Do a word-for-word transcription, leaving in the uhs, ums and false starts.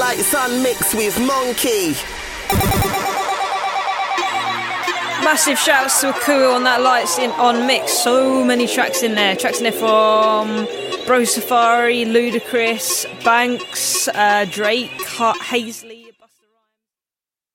Lights on Mix with Monkey. Massive shouts to Akua on that Lights in on Mix. So many tracks in there. Tracks in there from Bro Safari, Ludacris, Banks, uh, Drake, Hazley.